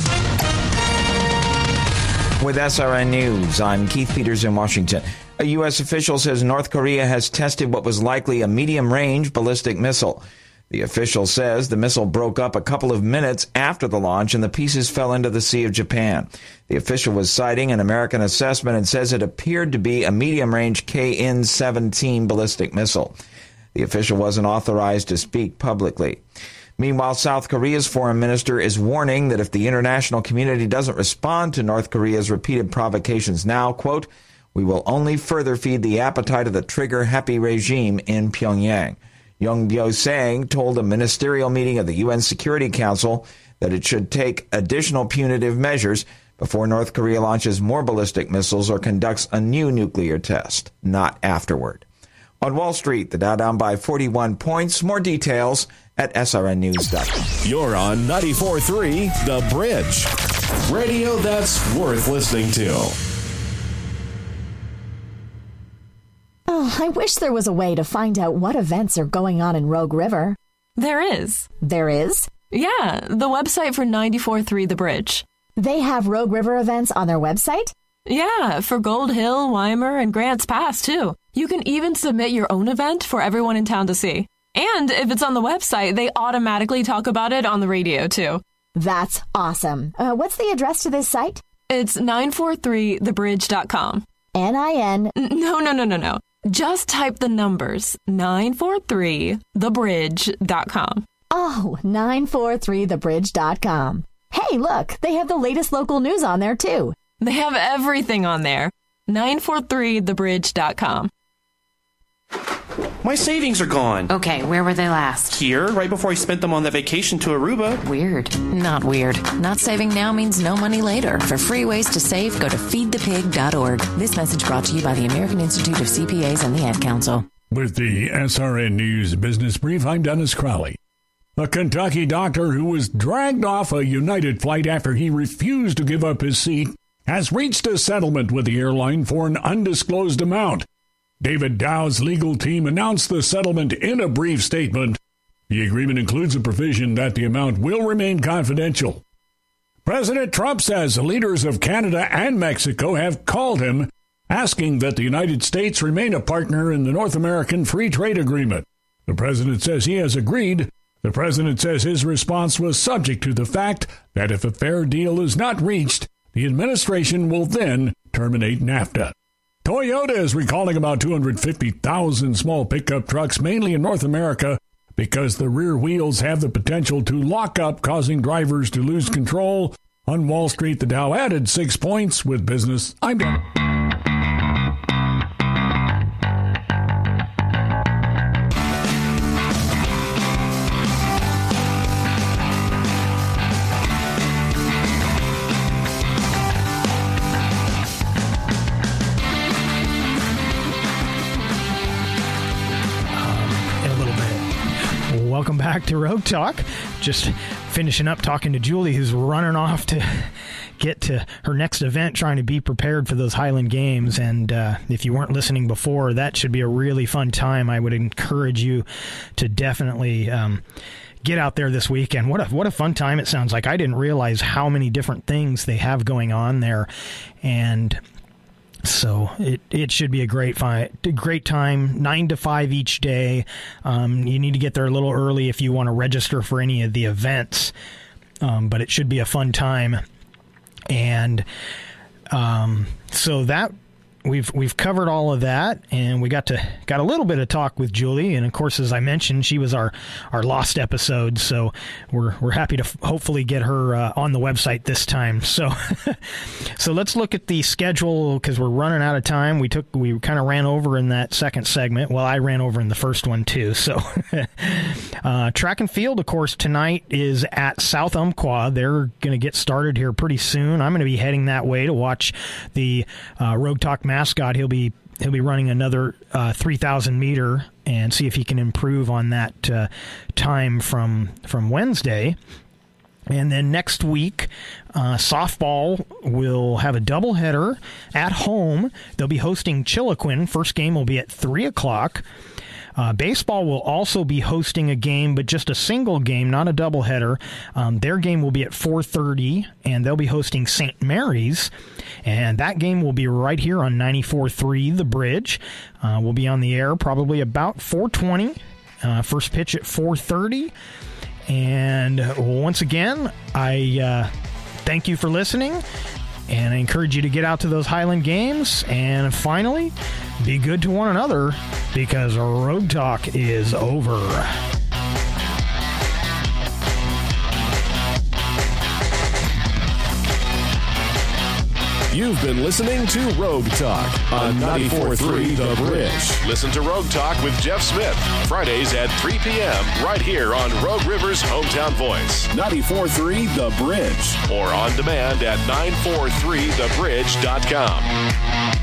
With S R N News, I'm Keith Peters in Washington. A U S official says North Korea has tested what was likely a medium-range ballistic missile. The official says the missile broke up a couple of minutes after the launch and the pieces fell into the Sea of Japan. The official was citing an American assessment and says it appeared to be a medium-range K N seventeen ballistic missile. The official wasn't authorized to speak publicly. Meanwhile, South Korea's foreign minister is warning that if the international community doesn't respond to North Korea's repeated provocations now, quote, we will only further feed the appetite of the trigger-happy regime in Pyongyang. Young Byo-sang told a ministerial meeting of the U N Security Council that it should take additional punitive measures before North Korea launches more ballistic missiles or conducts a new nuclear test, not afterward. On Wall Street, the Dow down by forty-one points. More details at S R N news dot com. You're on ninety-four point three The Bridge. Radio that's worth listening to. Oh, I wish there was a way to find out what events are going on in Rogue River. There is. There is? Yeah, the website for ninety-four point three The Bridge. They have Rogue River events on their website? Yeah, for Gold Hill, Weimer, and Grants Pass, too. You can even submit your own event for everyone in town to see. And if it's on the website, they automatically talk about it on the radio, too. That's awesome. Uh, what's the address to this site? It's nine four three the bridge dot com. N I N No, no, no, no, no. Just type the numbers, nine four three the bridge dot com. Oh, nine four three the bridge dot com. Hey, look, they have the latest local news on there, too. They have everything on there. nine four three the bridge dot com. My savings are gone. Okay, where were they last? Here, right before I spent them on that vacation to Aruba. Weird. Not weird. Not saving now means no money later. For free ways to save, go to feed the pig dot org. This message brought to you by the American Institute of C P As and the Ad Council. With the S R N News Business Brief, I'm Dennis Crowley. A Kentucky doctor who was dragged off a United flight after he refused to give up his seat has reached a settlement with the airline for an undisclosed amount. David Dow's legal team announced the settlement in a brief statement. The agreement includes a provision that the amount will remain confidential. President Trump says leaders of Canada and Mexico have called him, asking that the United States remain a partner in the North American Free Trade Agreement. The president says he has agreed. The president says his response was subject to the fact that if a fair deal is not reached, the administration will then terminate NAFTA. Toyota is recalling about two hundred fifty thousand small pickup trucks, mainly in North America, because the rear wheels have the potential to lock up, causing drivers to lose control. On Wall Street, the Dow added six points. With business, I'm done. Welcome back to Rogue Talk. Just finishing up talking to Julie, who's running off to get to her next event, trying to be prepared for those Highland Games. And uh, if you weren't listening before, that should be a really fun time. I would encourage you to definitely um, get out there this weekend. What a what a fun time it sounds like. I didn't realize how many different things they have going on there, and so it, it should be a great fi- great time, nine to five each day. Um, you need to get there a little early if you want to register for any of the events, um, but it should be a fun time. And um, so that we've we've covered all of that, and we got to got a little bit of talk with Julie. And of course, as I mentioned, she was our, our lost episode, so we're we're happy to f- hopefully get her uh, on the website this time. So so let's look at the schedule, because we're running out of time. We took we kind of ran over in that second segment. Well, I ran over in the first one too. So uh, track and field, of course, tonight is at South Umpqua. They're going to get started here pretty soon. I'm going to be heading that way to watch the uh, Rogue Talk mascot. He'll be he'll be running another uh, three thousand meter and see if he can improve on that uh, time from from Wednesday. And then next week, uh, softball will have a doubleheader at home. They'll be hosting Chiloquin. First game will be at three o'clock. Uh, baseball will also be hosting a game, but just a single game, not a doubleheader. Um, their game will be at four thirty, and they'll be hosting Saint Mary's. And that game will be right here on ninety-four point three The Bridge. Uh, we'll be on the air probably about four twenty. Uh, first pitch at four thirty. And once again, I uh, thank you for listening. And I encourage you to get out to those Highland games. And finally, be good to one another, because Rogue Talk is over. You've been listening to Rogue Talk on ninety-four point three The Bridge. Listen to Rogue Talk with Jeff Smith, Fridays at three p.m. right here on Rogue River's Hometown Voice. ninety-four point three The Bridge. Or on demand at nine four three the bridge dot com.